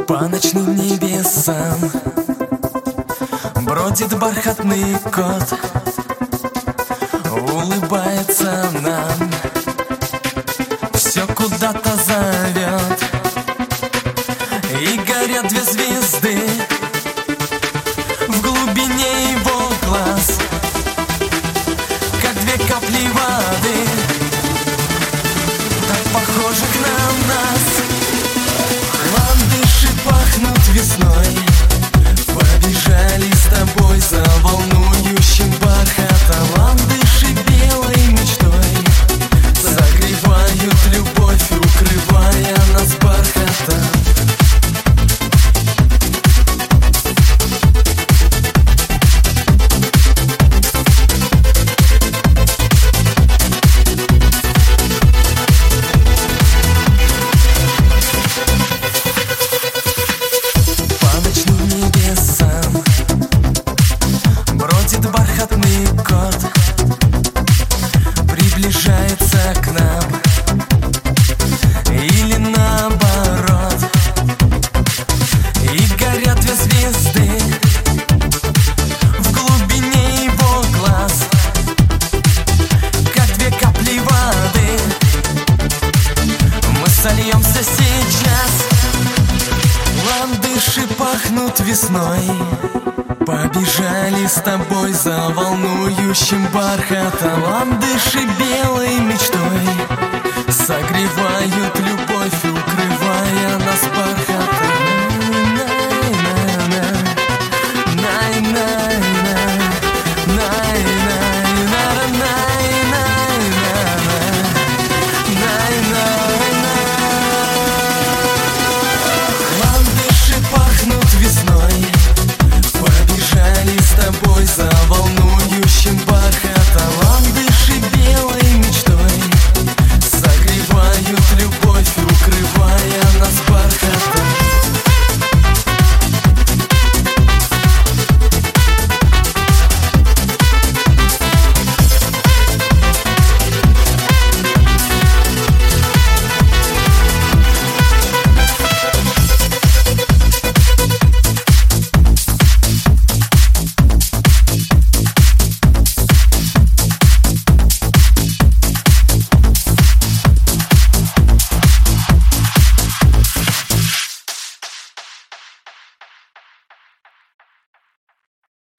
По ночным небесам бродит бархатный кот, улыбается нам, все куда-то зовет. И горят две звезды в глубине его глаз, как две капли воды, так похожих на нас. Ландыши пахнут весной, побежали с тобой за волнующим бархатом. Ландыши белой мечтой согревают любовь, укрывая нас бархатом. Бархатный кот приближается к нам, или наоборот. И горят две звезды в глубине его глаз, как две капли воды. Мы сольемся сейчас. Ландыши пахнут весной, побежали с тобой за волнующим бархатом. Ландыши белой мечтой согревают любовь,